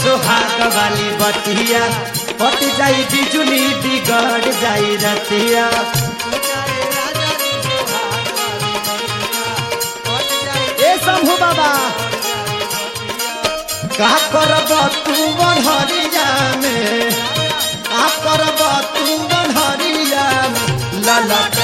सुहाग वाली बतिया पट जाई बिजुली बिगड़ जाई रतिया ए शंभू बाबा का करब तू बनहरिया में का करब तू बनहरिया में ललके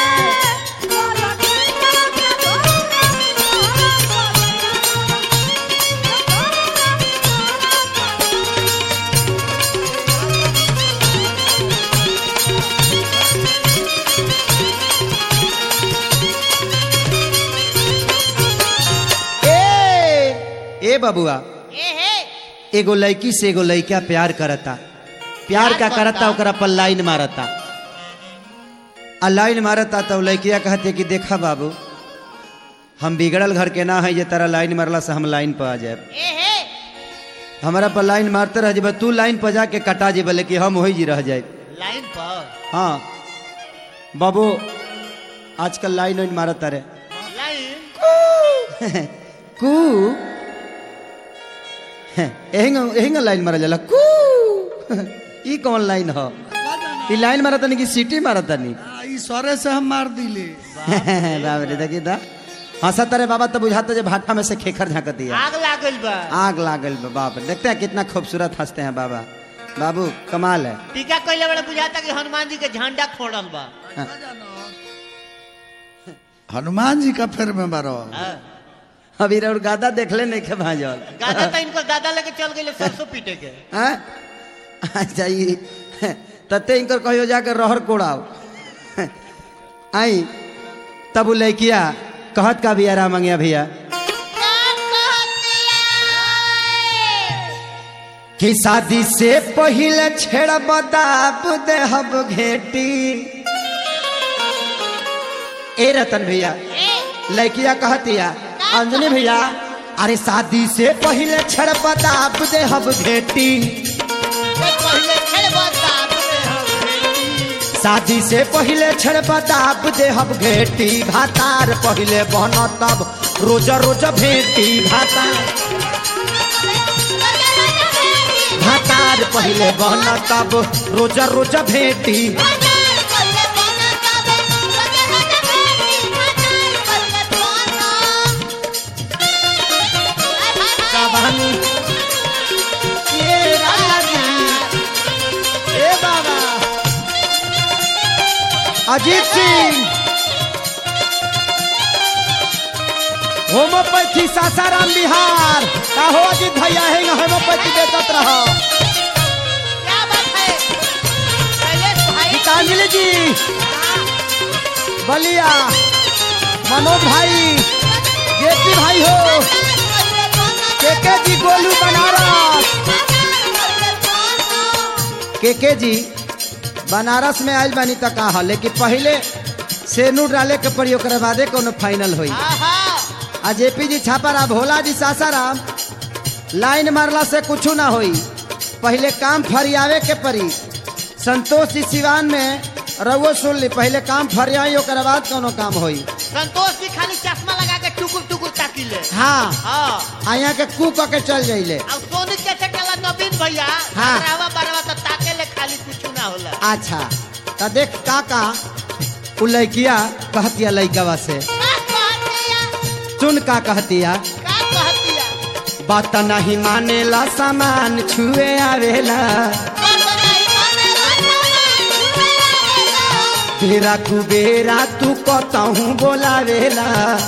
ए बबुआ एगो लड़की से एगो लड़का प्यार करता प्यार का करता ओकरा पर लाइन मारता आ लाइन मारता तो लड़किया कहते कि देखा बाबू हम बिगड़ल घर के ना है ये तरह लाइन मारला से हम लाइन पर आ जाए हमारा पर लाइन मारते रह जब तू लाइन पर जाके कटा जेब लेकिन हम वही जी रह जाए लाइन पर। हाँ बाबू आजकल लाइन वाइन मारता रे लाइन कू एहिंगा लाइन मारा जाला कू ई कौन लाइन हो ई लाइन मारता नहीं कि सीटी मारता नहीं सरे से हम मार दिले बाप रे देखी ता हंसत रे बाबा तो बुझाता जे भाटा में से खेखर झांकती है आग लागल बा आग लागल बा बाप रे देखते हैं कितना खूबसूरत हंसते हैं बाबा बाबू कमाल है टीका कइले बड़ा बुझाता कि हनुमान जी के झंडा फोड़ल बा हनुमान जी का फिर में बारो अभी और गादा देखले नहीं के भाजल गादा तो इनको दादा लेके चल गए सरसों पीटे के हैं अच्छा ये तते इनकर कहियो जाकर रहर कोड़ाओ आई तब लड़किया कहत का भी आरा मंगिया भैया कि शादी से पहले छेड़ बदाब देहब घेटी ए रतन भैया लड़किया कहतिया अंजनी भैया अरे शादी से पहले छेड़ बदाब देहब घेटी शादी से पहले छेड़ बदाब देहब घेटी भातार पहले बन तब रोज रोज भेटी भातार पहले बन तब रोज रोज भेटी ए बाबा अजीत सिंह होम्योपैथी सासाराम बिहार का हो अजीत भैया है होम्योपैथी बेचत रहा क्या बात है शैलेश भाई गीतांजलि जी बलिया मनोज भाई जेपी भाई हो केके जी गोलू बनारस केके जी बनारस में आयल बानी तक कहा लेकिन पहले सेनू डाले के पड़ी ओकरे बादे कोनो फाइनल होई आ जेपी जी छापारा भोला जी सासाराम लाइन मारला से कुछ ना होई पहले काम फरियावे के पड़ी संतोष जी सिवान में रउओ सुन ली पहले काम फरियाई ओकरे बाद कोनो काम होई संतोष जी खाली चश्मा लगा के टुकुर टुकुर ताकिले हाँ हां यहाँ के कू क के चल जाइले अब सोनी के चटला नवीन भैया हाँ। रावा बरवा तो ताके ले खाली कुछ ना होला अच्छा तो देख का उ लड़किया कहतिया लड़कवा से सुन का कहतिया का कहतिया बात नहीं मानेला सामान छुए आवेला तेरा कुबेरा तू कतहूँ बोलावेला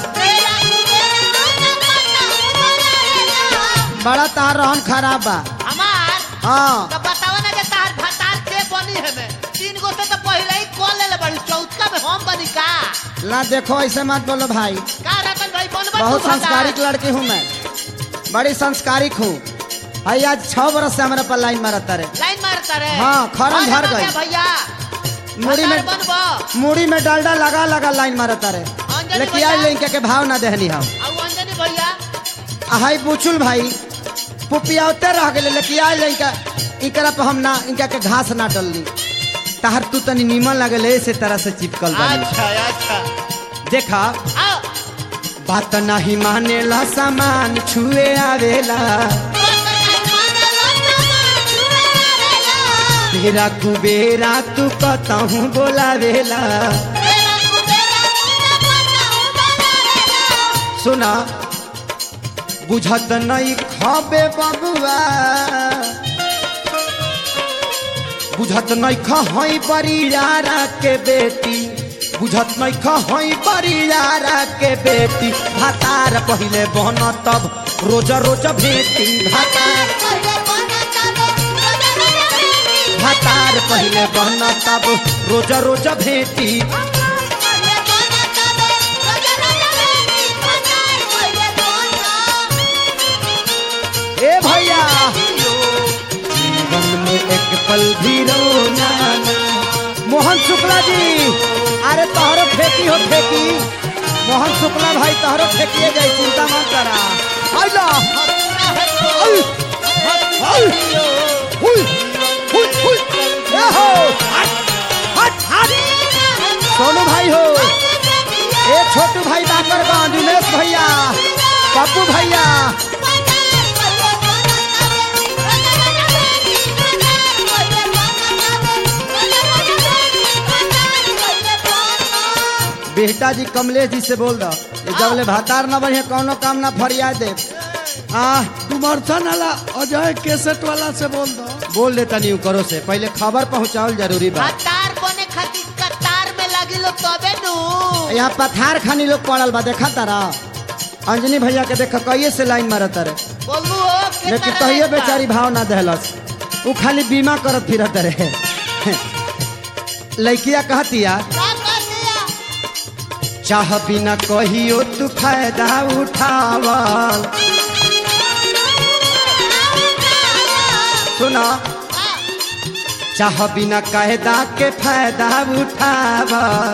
बड़ा तार रहन खराब बा हमार हाँ तो बतावा ना जे तार भतार के बनी है में 3 गो से तो पहले ही कॉल ले बड़ी चौथा में हम बनी का ला देखो ऐसे मत बोलो भाई का रतन भाई बनबा बहुत संस्कारिक लड़की हूँ मैं बड़ी संस्कारिक हूँ भाई आज 6 बरस से हमारे पर लाइन मारता रे लाइन मारता रे हाँ, खरम भर गई। भैया मुड़ी में बनबा मुड़ी में डालडा लगा लगा लाइन मारता रे अंजनी लेकिन भैया। आज लेके के भाव ना देहनी हम अब अंजनी भैया हाई बुचुल भाई पुपियाते रह गए लेकिन आज लेके इकरा पे हम ना इनका के घास ना डलनी ताहर तू तनी नीमन लगल से तरह से चिपकल बानी अच्छा अच्छा देखा आओ बात नहीं मानेला सामान छुए आवेला बेरा कुबेरा तू कतहूँ बोलावेला। सुना बुझत नहीं खबे बबुआ, बुझत नहीं खई बरियारा के बेटी, बुझत नहीं खई बरियारा के बेटी। भातार पहिले बन तब रोज रोज भेटी, भातार पहिले बन तब रोज रोज भेटी। ए भैया जीवन में एक पल भी रोना ना। मोहन शुक्ला जी, अरे तोहरो फेंकी हो फेंकी, मोहन शुक्ला भाई तोहरो फेंकिए जाए, चिंता मत करा। आइला हुई हुई हुई ए हो हट हट सोनू भाई हो, ए छोटू भाई बाकर गांव, दिनेश भैया, पप्पू भैया, बेटा जी कमलेश जी से बोल दो जबले भातार न बढ़िया कौनो काम ना फरियाद दे। डुमरथन वाला अजय केसेट वाला से बोल दो। बोल देता नहीं करो से पहले खबर पहुँचाओ जरूरी बात। भातार बने खातिर कतार में लगी लो तबे नु। यहाँ पथार खानी लोग पड़ल बा, देखा तारा अंजनी भैया के देख कहिए से लाइन मारत रे, लेकिन कहिए बेचारी भाव ना दहलस, वो खाली बीमा करत फिरत रहे। लड़किया कहतिया चाह बिना कहियो तू फायदा उठावल। सुना चाह बिना कायदा के फायदा उठावल,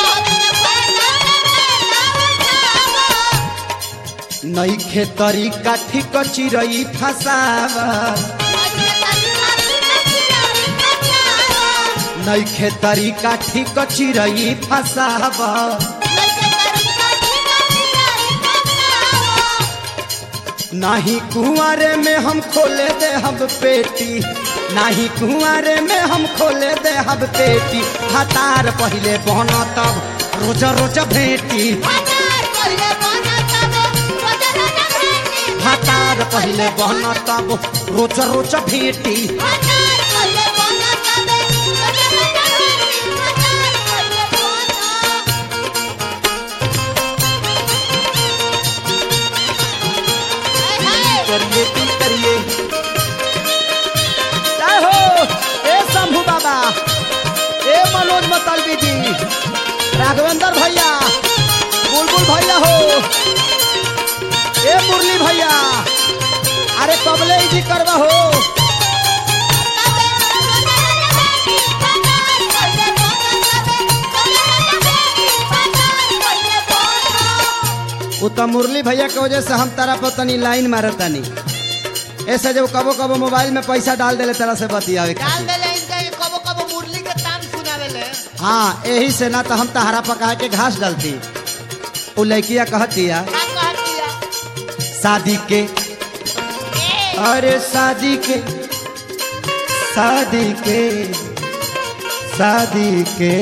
नइखे तरीका ठीक चिरई फसावल, नइखे तरीका ठीक चिरई फसावल। नाही कुंवारे में हम खोले दे हम पेटी, नाही कुंवारे में हम खोले दे हम पेटी। भातार पहिले बन तब रोज रोज भेटी, भातार पहिले बन तब रोज रोज भेटी। करिए की करिए जय हो ए शंभू बाबा, ए मनोज मतलबी जी, राघवेंद्र भैया, बुलबुल भैया हो, ए मुरली भैया, अरे कबले जी करवा हो। वो तो मुरली भैया के वजह से हम तारा पर तनी लाइन मारतानी, ऐसे जब कबो कबो मोबाइल में पैसा डाल देले तरह से बतियावे डाल देले इनका ये कबो कबो मुरली के तान सुनावेले। हाँ यही से ना तो हम तहरा पका के घास डालती। वो लड़किया कहतिया शादी के, अरे शादी के शादी के शादी के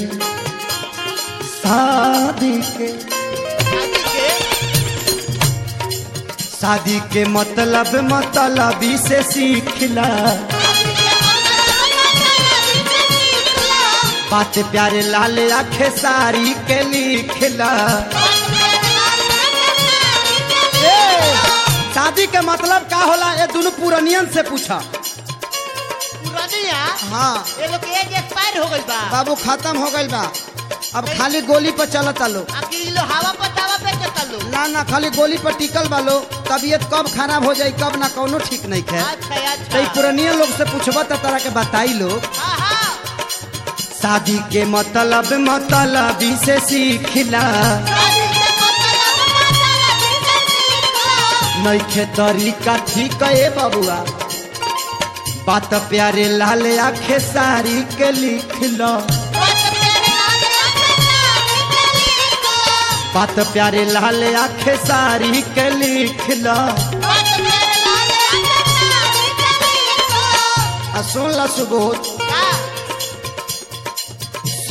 शादी के शादी के मतलब मतलबी से सीखला, बात प्यारे लाल आखे सारी के लिखला। शादी के मतलब का होला ये दोनों पुरानियन से पूछा। पुरानिया? हाँ ये लोग एज एक्सपायर हो गई बा बाबू, खत्म हो गई बा, अब खाली गोली पर चलता लो। अकेले हवा पर दावा पे चलता लो। ना ना खाली गोली पर टिकल बा लो, तबीयत कब खराब हो जाई कब ना कौनो ठीक नहीं है। अच्छा अच्छा पुरानिया लोग से पूछबा तो तरह के बताई लो। शादी के मतलब मतलबी से सीखला, नइखे तरीका ठीक है बबुआ, बात प्यारे लाल आखे सारी के लिखला, बात प्यारे लाल आखे सारी के लिखला। सुन ला सुबोध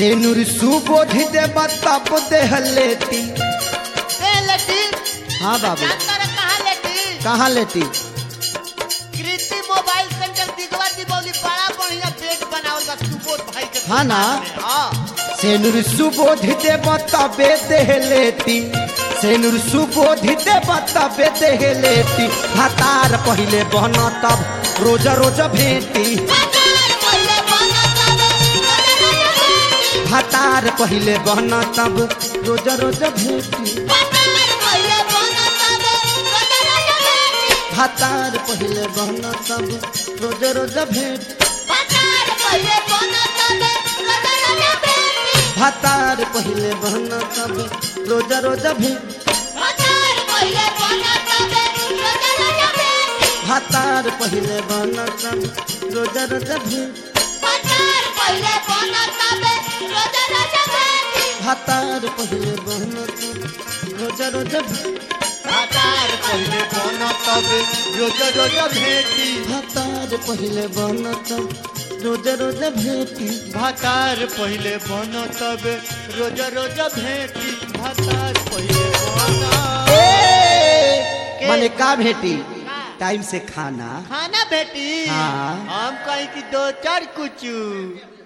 सेनुर सुबोधि दे तब देह लेती। ए लेटी हाँ बाबू जानता रे कहाँ लेटी? कहाँ लेती? कृति मोबाइल सेंटर दिगवा दीपावली बड़ा बढ़िया बेड बनावल बा सुबोध भाई के। हाँ ना? हां सेनुर सुबोधि दे तबे देह लेती। सेनुर सुबोधि दे तबे देह लेती। हतार पहिले बन तब रोज रोज भेटी। हतार पहिले बन तब रोज रोज भेटी। हतार पहिले बन तब रोज रोज भेटी। हतार पहिले बन तब रोज रोज भेटी। हतार पहिले बन तब रोज रोज भेटी। हतार पहिले बन तब रोज रोज भेटी। हतार पहिले बन तब रोज रोज भेटी। हतार पहिले बन तब रोज रोज भेटी। भातार पहिले बन तब रोज रोज भेटी। भातार पहिले बन माने का भेटी? टाइम से खाना खाना भेटी। हाँ। हम कहीं की दो चार कुछ